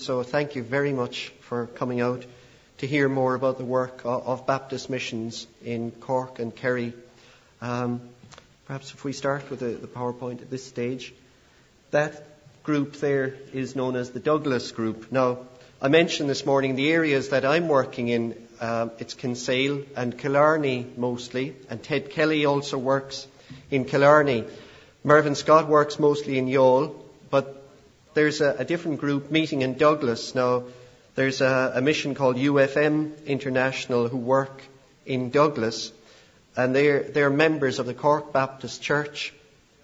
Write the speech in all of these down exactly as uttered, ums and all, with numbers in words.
So thank you very much for coming out to hear more about the work of, of Baptist Missions in Cork and Kerry. Um, perhaps if we start with the, the PowerPoint at this stage. That group there is known as the Douglas Group. Now, I mentioned this morning the areas that I'm working in. Um, it's Kinsale and Killarney mostly, and Ted Kelly also works in Killarney. Mervyn Scott works mostly in Youghal, but there's a, a different group meeting in Douglas. Now, there's a, a mission called U F M International who work in Douglas, and they're, they're members of the Cork Baptist Church.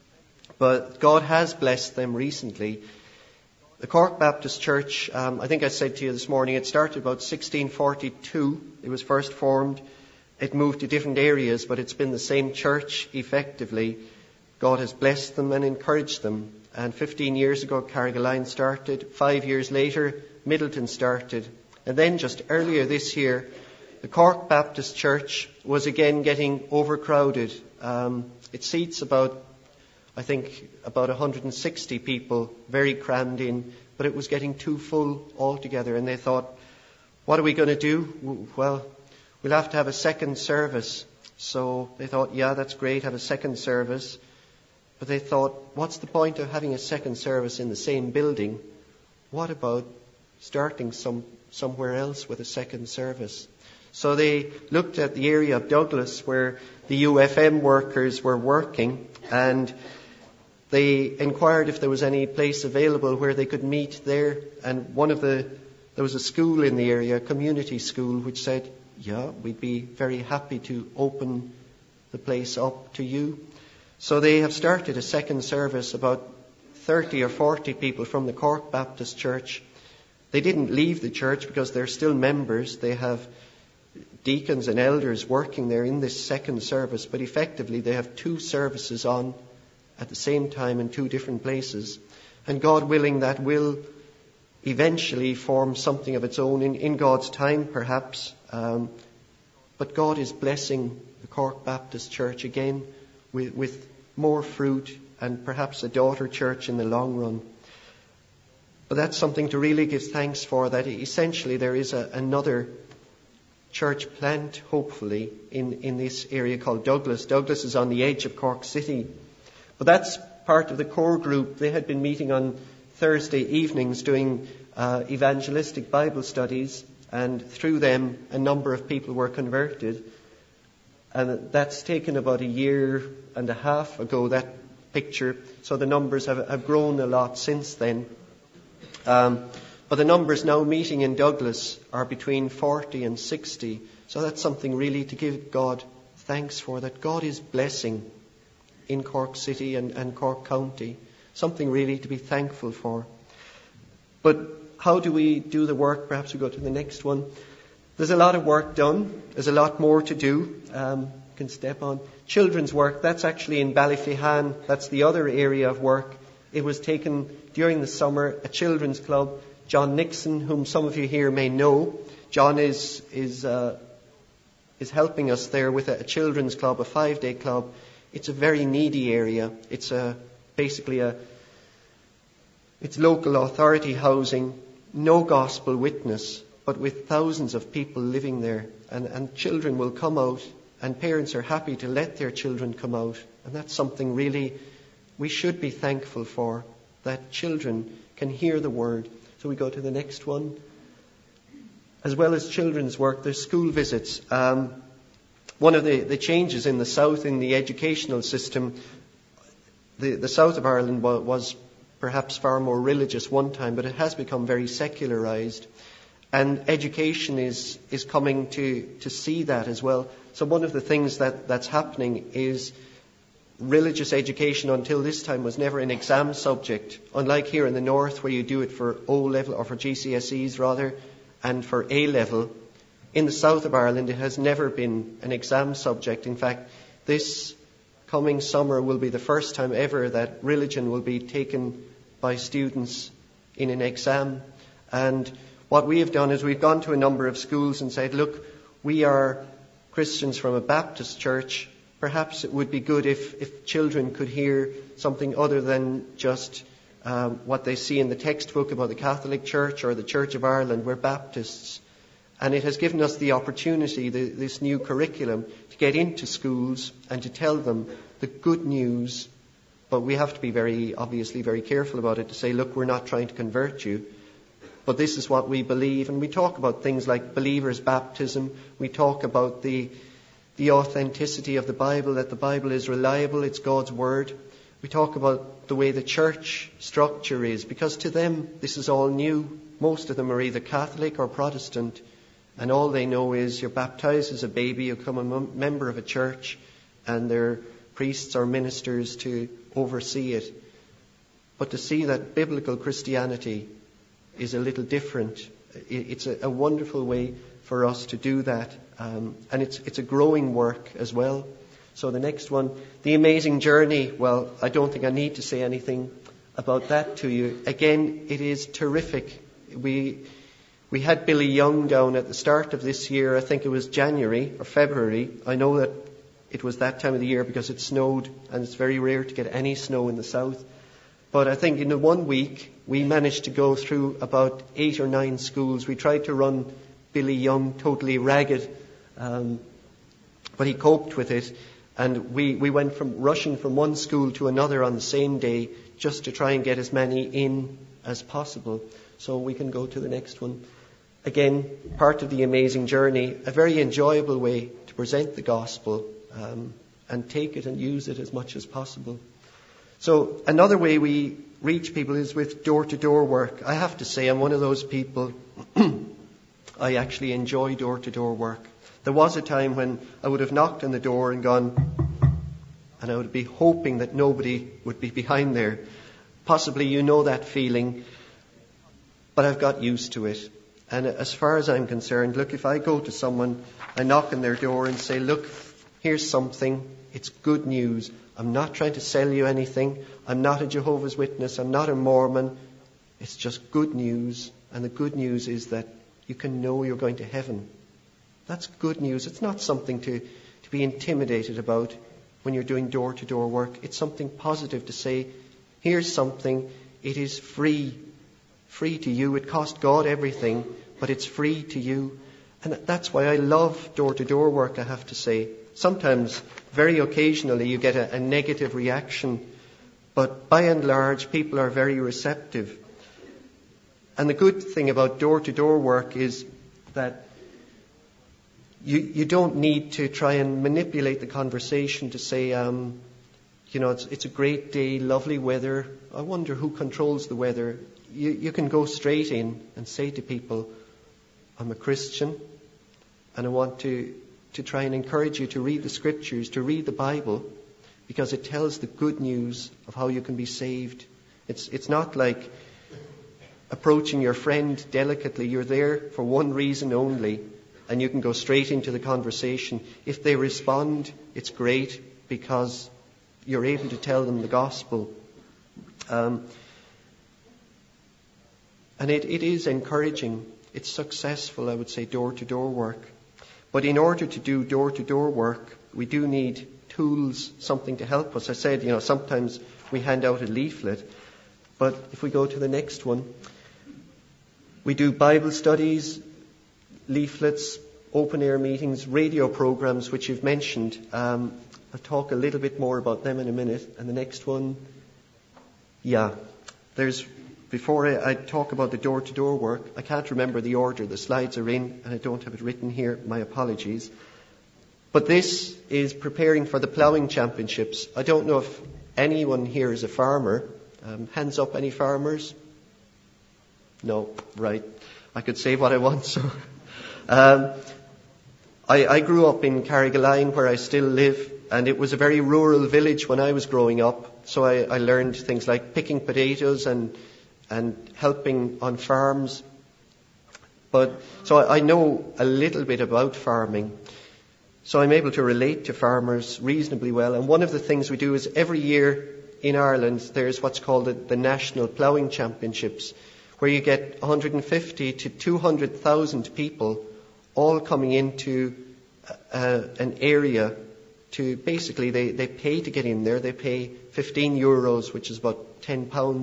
But God has blessed them recently. The Cork Baptist Church, um, I think I said to you this morning, it started about sixteen forty-two. It was first formed. It moved to different areas, but it's been the same church effectively. God has blessed them and encouraged them. And fifteen years ago, Carrigaline started. Five years later, Middleton started. And then just earlier this year, the Cork Baptist Church was again getting overcrowded. Um, it seats about, I think, about one hundred sixty people, very crammed in. But it was getting too full altogether. And they thought, what are we going to do? Well, we'll have to have a second service. So they thought, yeah, that's great, have a second service. But they thought, what's the point of having a second service in the same building? What about starting some somewhere else with a second service? So they looked at the area of Douglas where the U F M workers were working, and they inquired if there was any place available where they could meet there. And one of the, there was a school in the area, a community school, which said, yeah, we'd be very happy to open the place up to you. So they have started a second service. About thirty or forty people from the Cork Baptist Church. They didn't leave the church because they're still members. They have deacons and elders working there in this second service, but effectively they have two services on at the same time in two different places. And God willing, that will eventually form something of its own in, in God's time, perhaps. Um, but God is blessing the Cork Baptist Church again with, with more fruit and perhaps a daughter church in the long run. But that's something to really give thanks for, that essentially there is a, another church plant, hopefully, in, in this area called Douglas. Douglas is on the edge of Cork City. But that's part of the core group. They had been meeting on Thursday evenings doing uh, evangelistic Bible studies, and through them a number of people were converted. And that's taken about a year and a half ago, that picture. So the numbers have, have grown a lot since then. Um, but the numbers now meeting in Douglas are between forty and sixty. So that's something really to give God thanks for, that God is blessing in Cork City and, and Cork County. Something really to be thankful for. But how do we do the work? Perhaps we go to the next one. There's a lot of work done. There's a lot more to do. Um, you can step on. Children's work, that's actually in Ballyfihan. That's the other area of work. It was taken during the summer, a children's club. John Nixon, whom some of you here may know. John is is uh, is helping us there with a, a children's club, a five-day club. It's a very needy area. It's a basically a it's local authority housing, no gospel witness, but with thousands of people living there. And, and children will come out, and parents are happy to let their children come out. And that's something really we should be thankful for, that children can hear the word. So we go to the next one. As well as children's work, there's school visits. Um, one of the, the changes in the south in the educational system, the, the south of Ireland was, was perhaps far more religious one time, but it has become very secularized. And education is, is coming to, to see that as well. So one of the things that, that's happening is religious education until this time was never an exam subject. Unlike here in the north where you do it for O-level, or for G C S Es rather, and for A-level. In the south of Ireland it has never been an exam subject. In fact, this coming summer will be the first time ever that religion will be taken by students in an exam. And what we have done is we've gone to a number of schools and said, look, we are Christians from a Baptist church. Perhaps it would be good if, if children could hear something other than just um, what they see in the textbook about the Catholic Church or the Church of Ireland. We're Baptists. And it has given us the opportunity, the, this new curriculum, to get into schools and to tell them the good news. But we have to be very, obviously, very careful about it, to say, look, we're not trying to convert you, but this is what we believe. And we talk about things like believers' baptism. We talk about the, the authenticity of the Bible, that the Bible is reliable, it's God's Word. We talk about the way the church structure is, because to them this is all new. Most of them are either Catholic or Protestant, and all they know is you're baptized as a baby, you become a member of a church, and there are priests or ministers to oversee it. But to see that biblical Christianity is a little different, it's a, a wonderful way for us to do that, um, and it's it's a growing work as well. So the next one, The Amazing Journey. Well, I don't think I need to say anything about that to you. Again, it is terrific. We we had Billy Young down at the start of this year. I think it was January or February. I know that it was that time of the year because it snowed, and it's very rare to get any snow in the south. But I think in the one week, we managed to go through about eight or nine schools. We tried to run Billy Young totally ragged, um, but he coped with it. And we, we went from rushing from one school to another on the same day just to try and get as many in as possible. So we can go to the next one. Again, part of the Amazing Journey, a very enjoyable way to present the gospel um, and take it and use it as much as possible. So another way we reach people is with door-to-door work. I have to say I'm one of those people, I actually enjoy door-to-door work. There was a time when I would have knocked on the door and gone, and I would be hoping that nobody would be behind there. Possibly you know that feeling, but I've got used to it. And as far as I'm concerned, look, if I go to someone, I knock on their door and say, look, here's something, it's good news. I'm not trying to sell you anything. I'm not a Jehovah's Witness. I'm not a Mormon. It's just good news. And the good news is that you can know you're going to heaven. That's good news. It's not something to, to be intimidated about when you're doing door-to-door work. It's something positive to say, here's something, it is free. Free to you. It cost God everything, but it's free to you. And that's why I love door-to-door work, I have to say. Sometimes, very occasionally, you get a, a negative reaction, but by and large, people are very receptive. And the good thing about door-to-door work is that you, you don't need to try and manipulate the conversation to say, um, you know, it's, it's a great day, lovely weather. I wonder who controls the weather. You, you can go straight in and say to people, I'm a Christian, and I want to, to try and encourage you to read the Scriptures, to read the Bible, because it tells the good news of how you can be saved. It's, it's not like approaching your friend delicately. You're there for one reason only, and you can go straight into the conversation. If they respond, it's great, because you're able to tell them the gospel. Um, and it, it is encouraging. It's successful, I would say, door-to-door work. But in order to do door-to-door work, we do need tools, something to help us. I said, you know, sometimes we hand out a leaflet. But if we go to the next one, we do Bible studies, leaflets, open-air meetings, radio programs, which you've mentioned. Um, I'll talk a little bit more about them in a minute. And the next one, yeah, there's... Before I, I talk about the door-to-door work, I can't remember the order. The slides are in, and I don't have it written here. My apologies. But this is preparing for the ploughing championships. I don't know if anyone here is a farmer. Um, hands up, any farmers? No, right. I could say what I want. So, um, I, I grew up in Carrigaline, where I still live, and it was a very rural village when I was growing up. So I, I learned things like picking potatoes and and helping on farms. But so I know a little bit about farming. So I'm able to relate to farmers reasonably well. And one of the things we do is every year in Ireland there's what's called the, the National Ploughing Championships, where you get one hundred fifty to two hundred thousand people all coming into uh, an area to basically they, they pay to get in there. They pay fifteen euros, which is about ten pounds,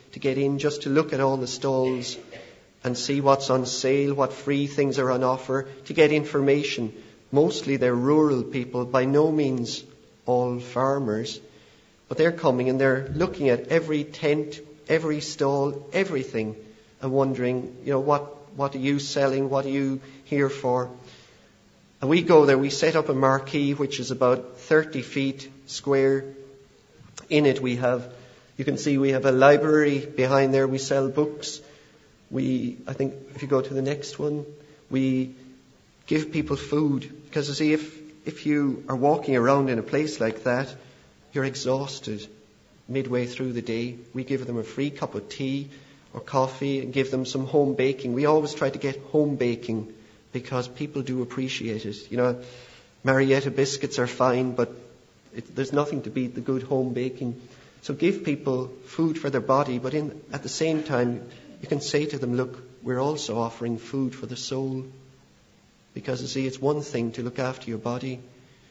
to get in, just to look at all the stalls and see what's on sale, what free things are on offer, to get information. Mostly they're rural people, by no means all farmers, but they're coming and they're looking at every tent, every stall, everything, and wondering, you know, what, what are you selling? What are you here for? And we go there, we set up a marquee which is about thirty feet square. In it we have, you can see we have a library behind there. We sell books. We, I think if you go to the next one, we give people food. Because you see, if, if you are walking around in a place like that, you're exhausted midway through the day. We give them a free cup of tea or coffee and give them some home baking. We always try to get home baking because people do appreciate it. You know, Marietta biscuits are fine, but it, there's nothing to beat the good home baking. So give people food for their body, but in, at the same time, you can say to them, look, we're also offering food for the soul. Because you see, it's one thing to look after your body,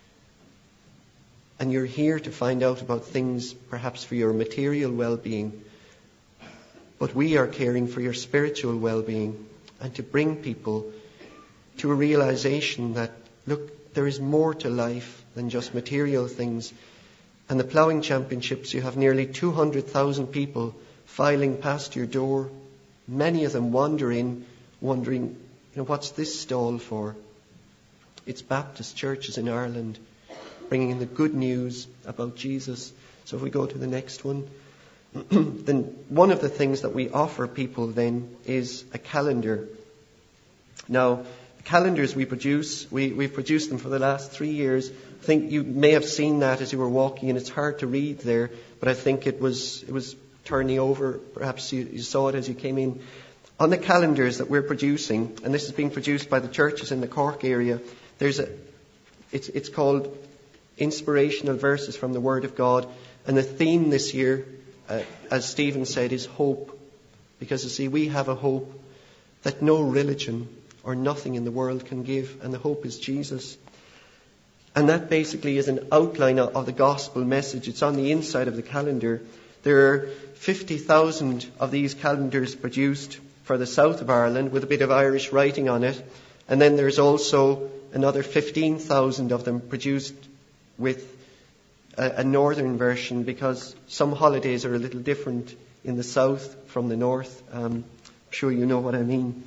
and you're here to find out about things perhaps for your material well-being. But we are caring for your spiritual well-being and to bring people to a realization that, look, there is more to life than just material things. And the ploughing championships, you have nearly two hundred thousand people filing past your door. Many of them wander in, wondering, you know, what's this stall for? It's Baptist churches in Ireland bringing in the good news about Jesus. So if we go to the next one, then one of the things that we offer people then is a calendar. Now, the calendars we produce, we, we've produced them for the last three years. I think you may have seen that as you were walking, and it's hard to read there, but I think it was it was turning over. Perhaps you, you saw it as you came in. On the calendars that we're producing, and this is being produced by the churches in the Cork area, there's a it's it's called Inspirational Verses from the Word of God, and the theme this year, uh, as Stephen said, is hope. Because you see, we have a hope that no religion or nothing in the world can give, and the hope is Jesus. And that basically is an outline of the gospel message. It's on the inside of the calendar. There are fifty thousand of these calendars produced for the south of Ireland with a bit of Irish writing on it. And then there's also another fifteen thousand of them produced with a, a northern version, because some holidays are a little different in the south from the north. Um, I'm sure you know what I mean.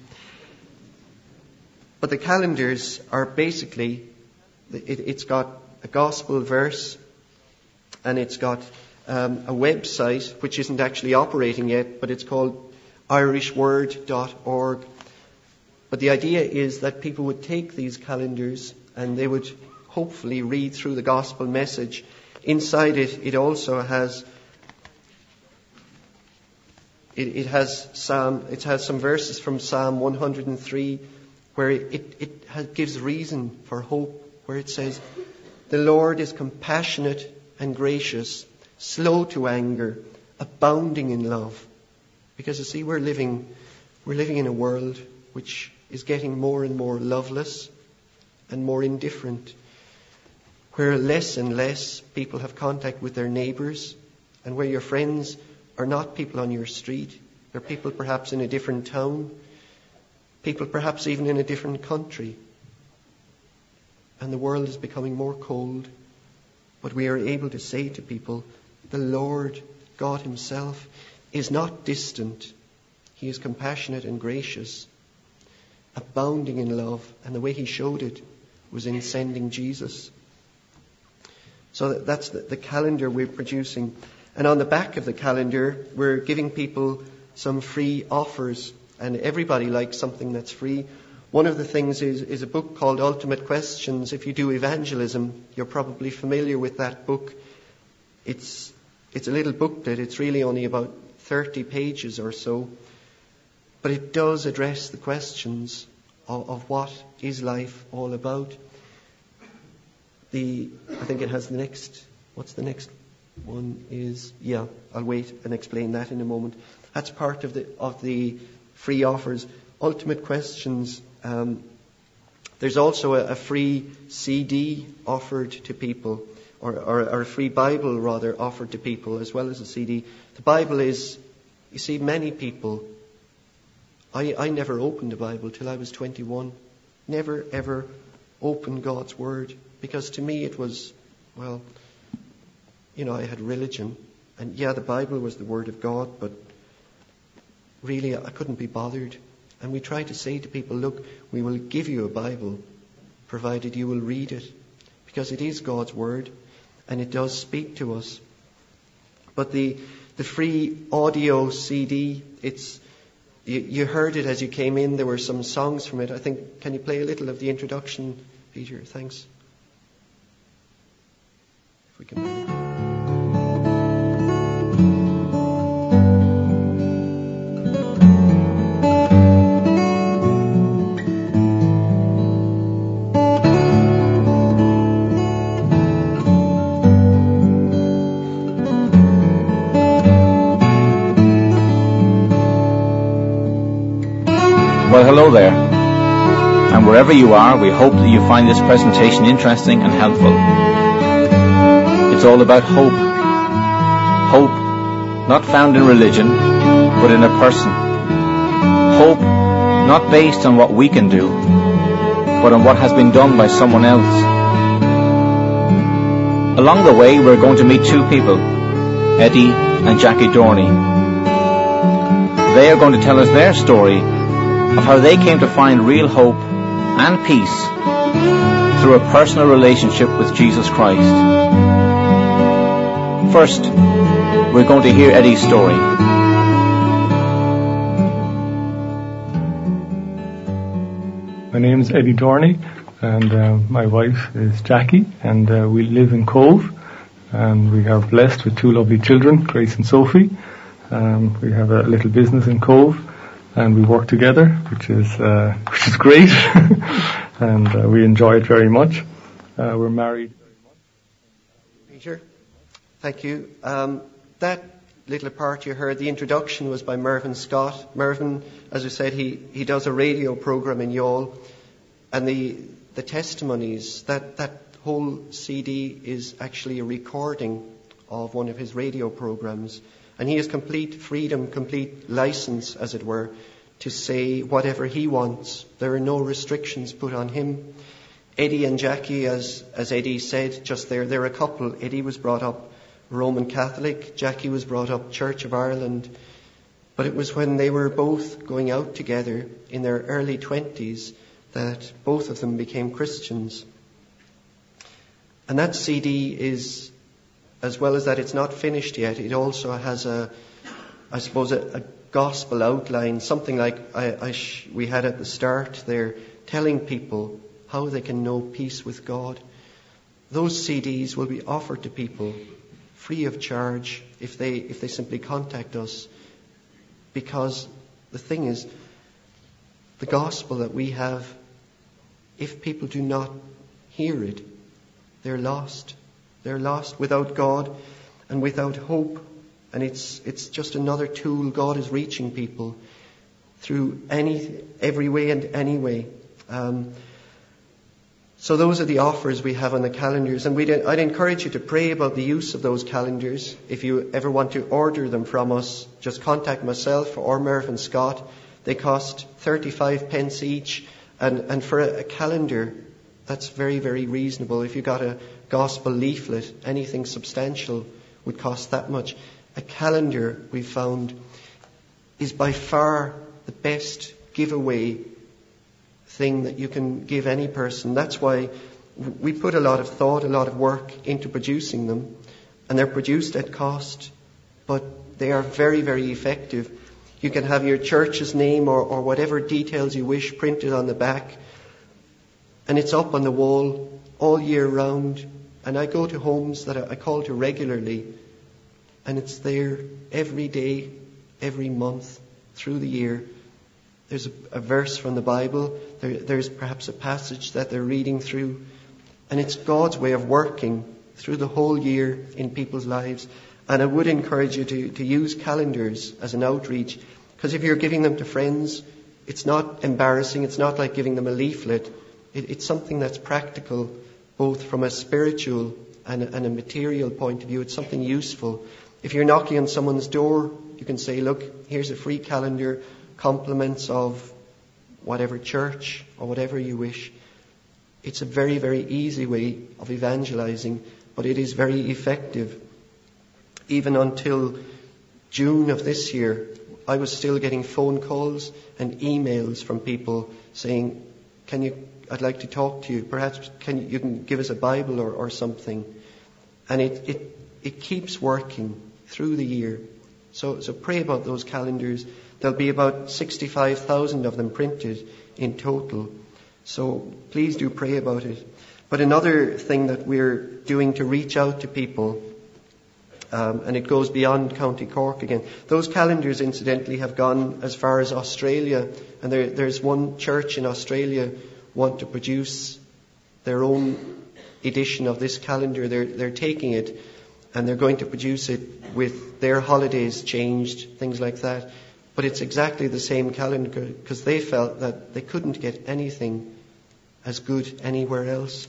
But the calendars are basically, it, it's got a gospel verse, and it's got um, a website which isn't actually operating yet, but it's called irish word dot org. But the idea is that people would take these calendars and they would hopefully read through the gospel message. Inside it, it also has it, it has Psalm. It has some verses from Psalm one hundred three, where it it has, gives reason for hope. Where it says, "The Lord is compassionate and gracious, slow to anger, abounding in love." Because you see, we're living we're living in a world which is getting more and more loveless and more indifferent, where less and less people have contact with their neighbours, and where your friends are not people on your street. They're people perhaps in a different town, people perhaps even in a different country. And the world is becoming more cold, but we are able to say to people, the Lord God Himself is not distant. He is compassionate and gracious, abounding in love, and the way He showed it was in sending Jesus. So that's the, the calendar we're producing. And on the back of the calendar, we're giving people some free offers, and everybody likes something that's free. One of the things is, is a book called Ultimate Questions. If you do evangelism, you're probably familiar with that book. It's it's a little booklet. It's really only about thirty pages or so. But it does address the questions of, of what is life all about. The I think it has the next, what's the next one is, yeah, I'll wait and explain that in a moment. That's part of the of the free offers. Ultimate Questions. Um, there's also a, a free C D offered to people, or, or, or a free Bible rather offered to people, as well as a C D. The Bible is You see, many people, I, I never opened the Bible till I was twenty-one. Never, ever opened God's Word. Because to me it was, well, you know, I had religion. And yeah, the Bible was the Word of God, but really I couldn't be bothered. And we try to say to people, look, we will give you a Bible, provided you will read it. Because it is God's Word, and it does speak to us. But the the free audio C D, it's you, you heard it as you came in. There were some songs from it. I think, can you play a little of the introduction, Peter? Thanks. If we can play. Well, hello there. And wherever you are, we hope that you find this presentation interesting and helpful. It's all about hope. Hope not found in religion, but in a person. Hope not based on what we can do, but on what has been done by someone else. Along the way, we're going to meet two people, Eddie and Jackie Dorney. They are going to tell us their story of how they came to find real hope and peace through a personal relationship with Jesus Christ. First, we're going to hear Eddie's story. My name is Eddie Dorney, and uh, my wife is Jackie, and uh, we live in Cove, and we are blessed with two lovely children, Grace and Sophie. Um, we have a little business in Cove, and we work together, which is uh, which is great, and uh, we enjoy it very much. Uh, we're married. Peter, thank you. Um, that little part you heard, the introduction was by Mervyn Scott. Mervyn, as I said, he, he does a radio program in Youghal, and the the testimonies, that, that whole C D is actually a recording of one of his radio programs. And he has complete freedom, complete license, as it were, to say whatever he wants. There are no restrictions put on him. Eddie and Jackie, as as Eddie said just there, they're a couple. Eddie was brought up Roman Catholic. Jackie was brought up Church of Ireland. But it was when they were both going out together in their early twenties that both of them became Christians. And that C D is, as well as that it's not finished yet, it also has a, I suppose, a, a gospel outline, something like I, I sh- we had at the start there, telling people how they can know peace with God. Those C Ds will be offered to people free of charge if they if they simply contact us. Because the thing is, the gospel that we have, if people do not hear it, they're lost. They're lost without God and without hope. And it's it's just another tool. God is reaching people through any every way and any way. Um, so those are the offers we have on the calendars. And we'd, I'd encourage you to pray about the use of those calendars. If you ever want to order them from us, just contact myself or Mervyn Scott. They cost thirty-five pence each. And, and for a, a calendar, that's very, very reasonable. If you got a gospel leaflet, anything substantial would cost that much. A calendar, we found, is by far the best giveaway thing that you can give any person. That's why we put a lot of thought, a lot of work into producing them, and they're produced at cost, but they are very, very effective. You can have your church's name or, or whatever details you wish printed on the back, and it's up on the wall all year round. And I go to homes that I call to regularly, and it's there every day, every month, through the year. There's a, a verse from the Bible. There, there's perhaps a passage that they're reading through. And it's God's way of working through the whole year in people's lives. And I would encourage you to, to use calendars as an outreach. Because if you're giving them to friends, it's not embarrassing. It's not like giving them a leaflet. It, it's something that's practical, both from a spiritual and a, and a material point of view. It's something useful. If you're knocking on someone's door You can say, look, here's a free calendar, compliments of whatever church or whatever you wish. It's a very, very easy way of evangelizing, but it is very effective. Even until June of this year, I was still getting phone calls and emails from people saying, can you, I'd like to talk to you. Perhaps can you, you can give us a Bible or, or something. And it, it, it keeps working through the year. So, so pray about those calendars. There'll be about sixty-five thousand of them printed in total. So please do pray about it. But another thing that we're doing to reach out to people, Um, and it goes beyond County Cork again. Those calendars, incidentally, have gone as far as Australia. And there, there's one church in Australia want to produce their own edition of this calendar. They're, they're taking it and they're going to produce it with their holidays changed, things like that. But it's exactly the same calendar because they felt that they couldn't get anything as good anywhere else.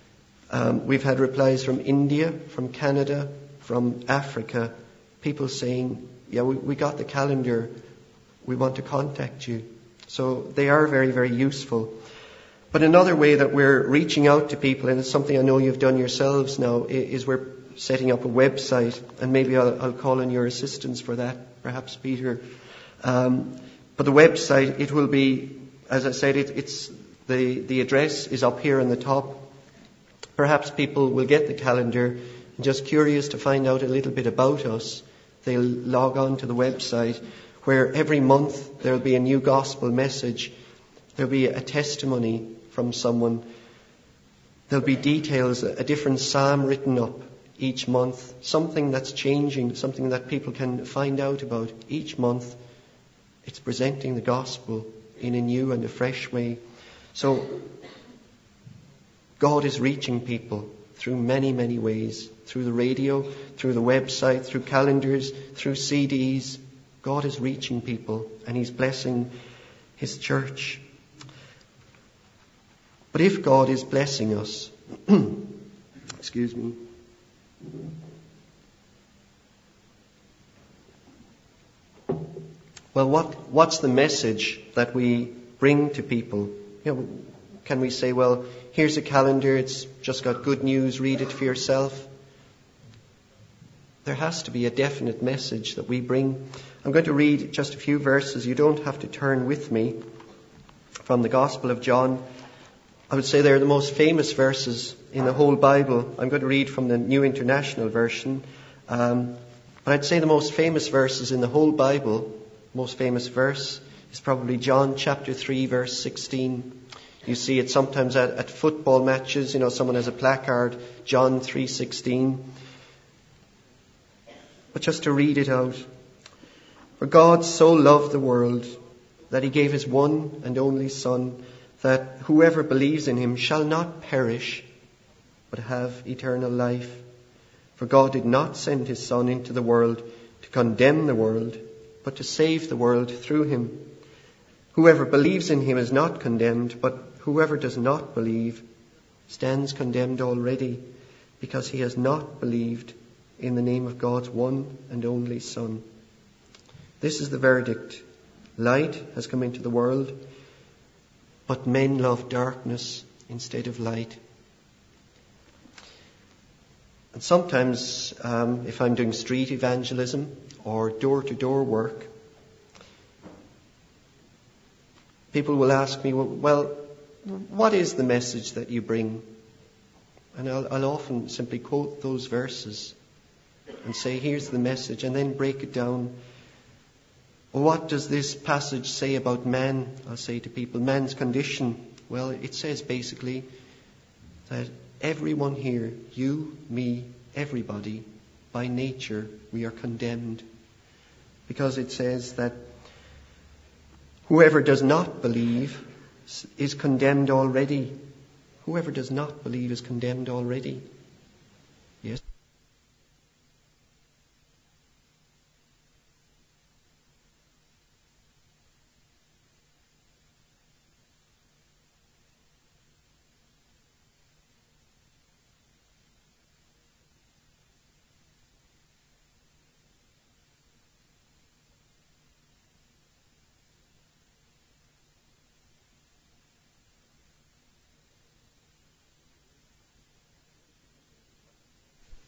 Um, we've had replies from India, from Canada, from Africa, people saying, yeah, we, we got the calendar, we want to contact you. So they are very, very useful. But another way that we're reaching out to people, and it's something I know you've done yourselves now, is we're setting up a website, and maybe I'll, I'll call on your assistance for that, perhaps Peter. Um, but the website, it will be, as I said, it, it's the, the address is up here on the top. Perhaps people will get the calendar. Just curious to find out a little bit about us, they'll log on to the website where every month there'll be a new gospel message. There'll be a testimony from someone. There'll be details, a different psalm written up each month, something that's changing, something that people can find out about each month. It's presenting the gospel in a new and a fresh way. So God is reaching people through many, many ways. Through the radio, through the website, through calendars, through C Ds. God is reaching people and He's blessing His church. But if God is blessing us, excuse me, well, what, what's the message that we bring to people? You know, can we say, well, here's a calendar, it's just got good news, read it for yourself? There has to be a definite message that we bring. I'm going to read just a few verses. You don't have to turn with me. From the Gospel of John. I would say they're the most famous verses in the whole Bible. I'm going to read from the New International Version. Um, but I'd say the most famous verses in the whole Bible, most famous verse, is probably John chapter three, verse sixteen. You see it sometimes at, at football matches. You know, someone has a placard, John three sixteen. But just to read it out. For God so loved the world that He gave His one and only Son, that whoever believes in Him shall not perish, but have eternal life. For God did not send His Son into the world to condemn the world, but to save the world through Him. Whoever believes in Him is not condemned, but whoever does not believe stands condemned already, because he has not believed in the name of God's one and only Son. This is the verdict. Light has come into the world, but men love darkness instead of light. And sometimes, um, if I'm doing street evangelism or door-to-door work, people will ask me, well, what is the message that you bring? And I'll, I'll often simply quote those verses and say, here's the message, and then break it down. Well, what does this passage say about man? I'll say to people, man's condition. Well, it says basically that everyone here, you, me, everybody, by nature, we are condemned. Because it says that whoever does not believe is condemned already. Whoever does not believe is condemned already. Yes.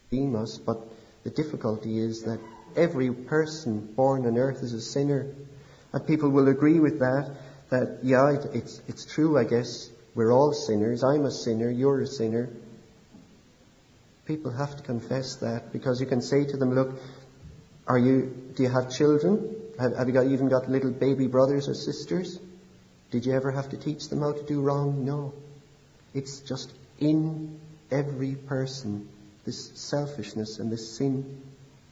redeem us, but the difficulty is that every person born on earth is a sinner. And people will agree with that, that, yeah, it, it's, it's true, I guess. We're all sinners. I'm a sinner. You're a sinner. People have to confess that, because you can say to them, look, are you, do you have children? Have, have you got, even got little baby brothers or sisters? Did you ever have to teach them how to do wrong? No. It's just in every person, this selfishness and this sin.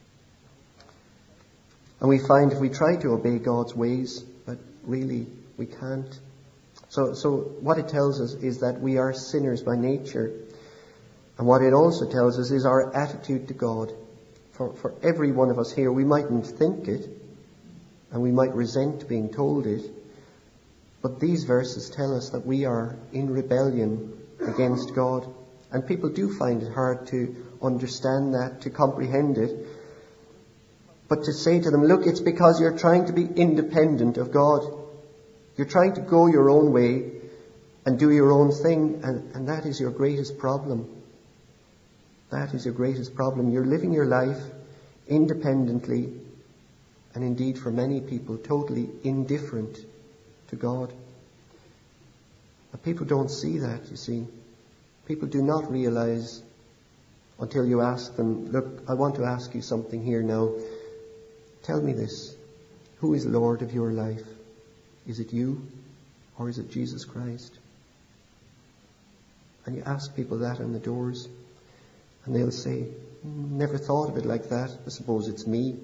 And we find if we try to obey God's ways, but really we can't. So, so what it tells us is that we are sinners by nature. And what it also tells us is our attitude to God. For, for every one of us here, we mightn't think it, and we might resent being told it, but these verses tell us that we are in rebellion against God. And people do find it hard to understand that, to comprehend it. But to say to them, look, it's because you're trying to be independent of God. You're trying to go your own way and do your own thing, and, and that is your greatest problem. That is your greatest problem. You're living your life independently, and indeed for many people totally indifferent to God. But people don't see that, you see. People do not realize until you ask them, look, I want to ask you something here now. Tell me this. Who is Lord of your life? Is it you, or is it Jesus Christ? And you ask people that on the doors, and they'll say, never thought of it like that. I suppose it's me.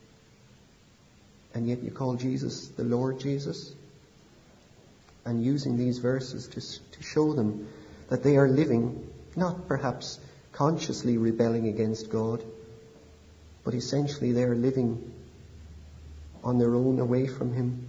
And yet you call Jesus the Lord Jesus? And using these verses to, to show them that they are living, not perhaps consciously rebelling against God, but essentially they are living on their own away from Him.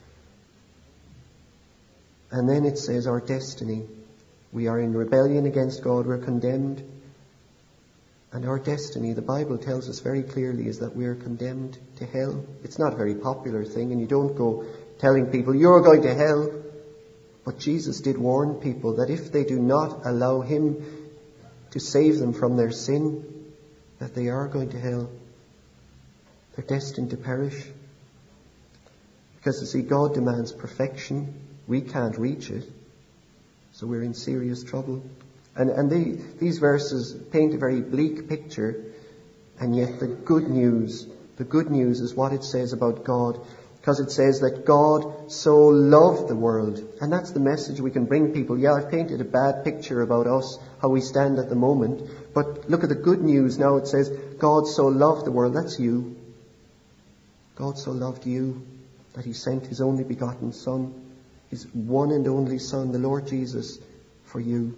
And then it says our destiny. We are in rebellion against God, we're condemned. And our destiny, the Bible tells us very clearly, is that we are condemned to hell. It's not a very popular thing, and you don't go telling people, you're going to hell. But Jesus did warn people that if they do not allow Him to save them from their sin, that they are going to hell. They're destined to perish. Because, you see, God demands perfection. We can't reach it. So we're in serious trouble. And, and they, these verses paint a very bleak picture. And yet the good news, the good news is what it says about God. Because it says that God so loved the world. And that's the message we can bring people. Yeah, I've painted a bad picture about us, how we stand at the moment. But look at the good news now. It says, God so loved the world. That's you. God so loved you that He sent His only begotten Son, His one and only Son, the Lord Jesus, for you.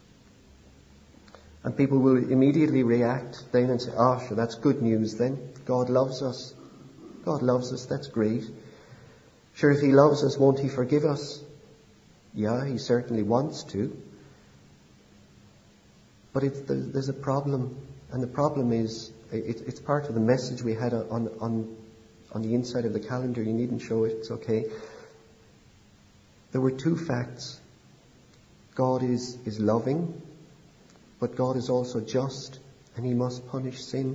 And people will immediately react then and say, oh, sure, that's good news then. God loves us. God loves us, that's great. Sure, if He loves us, won't He forgive us? Yeah, He certainly wants to. But it's, there's a problem, and the problem is, it, it's part of the message we had on, on, on the inside of the calendar. You needn't show it, it's okay. There were two facts. God is, is loving, but God is also just, and He must punish sin.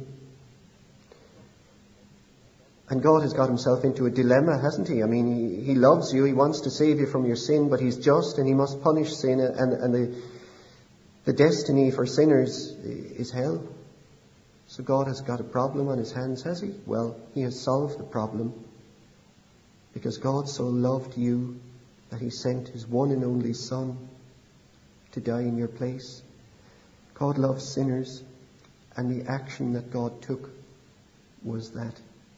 And God has got Himself into a dilemma, hasn't He? I mean, He, he loves you, He wants to save you from your sin, but He's just and He must punish sin, and, and the, the destiny for sinners is hell. So God has got a problem on His hands, has He? Well, He has solved the problem, because God so loved you that He sent His one and only Son to die in your place. God loves sinners, and the action that God took was that.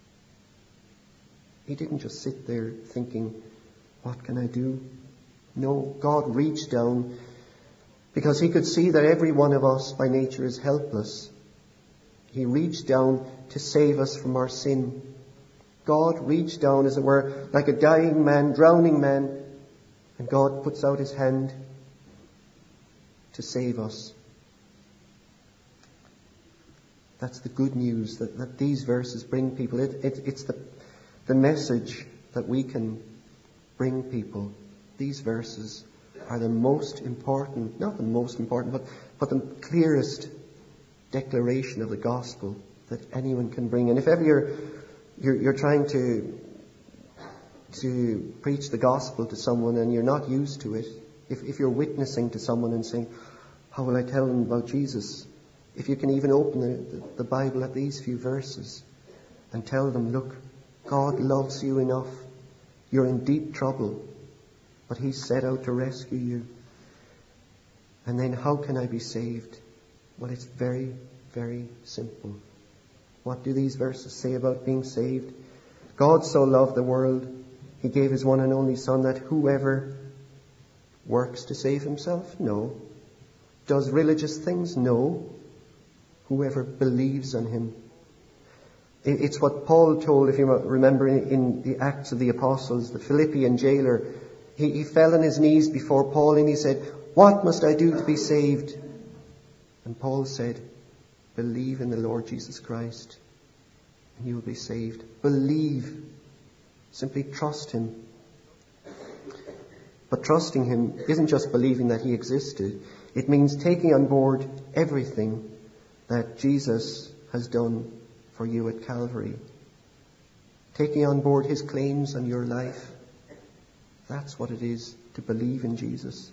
He didn't just sit there thinking, what can I do? No, God reached down because He could see that every one of us by nature is helpless. He reached down to save us from our sin. God reached down, as it were, like a dying man, drowning man, and God puts out His hand to save us. That's the good news that, that these verses bring people. It, it, it's the The message that we can bring people. These verses are the most important, not the most important, but, but the clearest declaration of the gospel that anyone can bring. And if ever you're, you're, you're trying to, to preach the gospel to someone and you're not used to it, if, if you're witnessing to someone and saying, how will I tell them about Jesus? If you can even open the, the Bible at these few verses and tell them, look, God loves you enough. You're in deep trouble, but He's set out to rescue you. And then how can I be saved? Well, it's very, very simple. What do these verses say about being saved? God so loved the world, He gave His one and only Son, that whoever works to save himself? No. Does religious things? No. Whoever believes on Him. It's what Paul told, if you remember, in the Acts of the Apostles, the Philippian jailer. He, he fell on his knees before Paul and he said, what must I do to be saved? And Paul said, believe in the Lord Jesus Christ and you will be saved. Believe. Simply trust Him. But trusting Him isn't just believing that He existed. It means taking on board everything that Jesus has done for you at Calvary. Taking on board His claims on your life. That's what it is to believe in Jesus.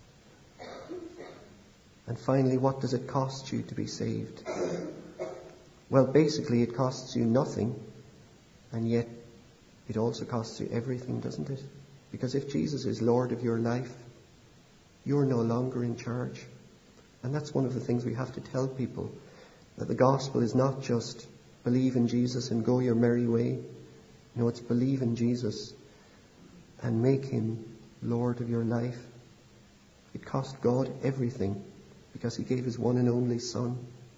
And finally, what does it cost you to be saved? Well, basically it costs you nothing, and yet it also costs you everything, doesn't it? Because if Jesus is Lord of your life, you're no longer in charge. And that's one of the things we have to tell people, that the gospel is not just believe in Jesus and go your merry way. No, it's believe in Jesus and make Him Lord of your life. It cost God everything because He gave His one and only Son.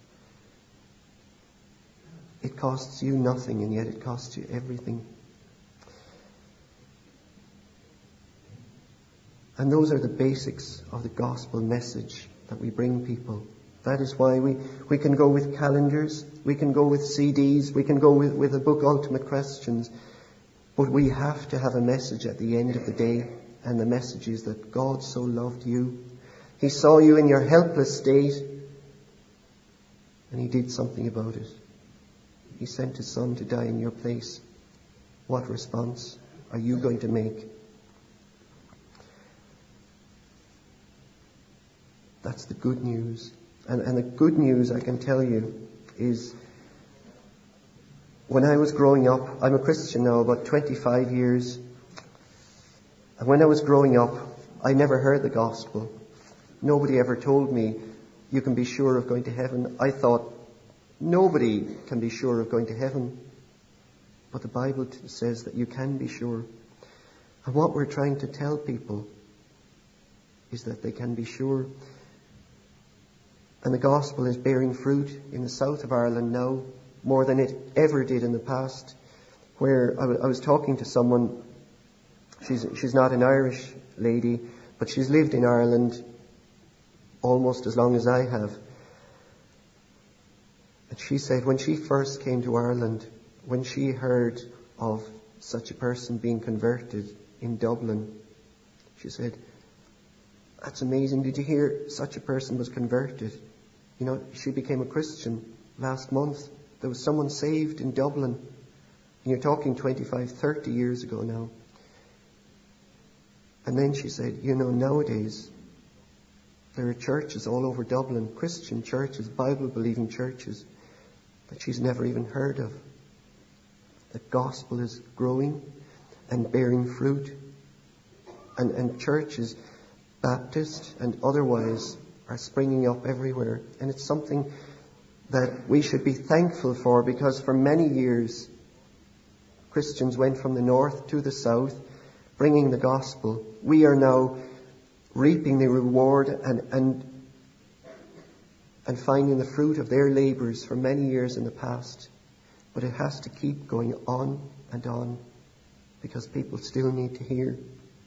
It costs you nothing, and yet it costs you everything. And those are the basics of the gospel message that we bring people. That is why we, we can go with calendars, we can go with C Ds, we can go with, with the book Ultimate Questions. But we have to have a message at the end of the day. And the message is that God so loved you. He saw you in your helpless state. And He did something about it. He sent His Son to die in your place. What response are you going to make? That's the good news. And, and the good news, I can tell you, is when I was growing up, I'm a Christian now about twenty-five years. And when I was growing up, I never heard the gospel. Nobody ever told me, you can be sure of going to heaven. I thought, nobody can be sure of going to heaven. But the Bible t- says that you can be sure. And what we're trying to tell people is that they can be sure. And the gospel is bearing fruit in the south of Ireland now, more than it ever did in the past. Where I, w- I was talking to someone, she's, she's not an Irish lady, but she's lived in Ireland almost as long as I have. And she said when she first came to Ireland, when she heard of such a person being converted in Dublin, she said, that's amazing. Did you hear such a person was converted? You know, she became a Christian last month. There was someone saved in Dublin. And you're talking twenty-five, thirty years ago now. And then she said, you know, nowadays there are churches all over Dublin, Christian churches, Bible-believing churches, that she's never even heard of. The gospel is growing and bearing fruit. And, and churches, Baptist and otherwise, are springing up everywhere. And it's something that we should be thankful for, because for many years Christians went from the north to the south bringing the gospel. We are now reaping the reward and, and, and finding the fruit of their labours for many years in the past. But it has to keep going on and on, because people still need to hear.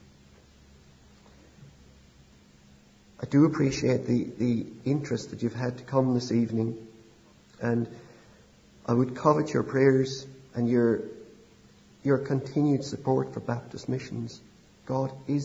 I do appreciate the, the interest that you've had to come this evening, and I would covet your prayers and your your continued support for Baptist Missions. God is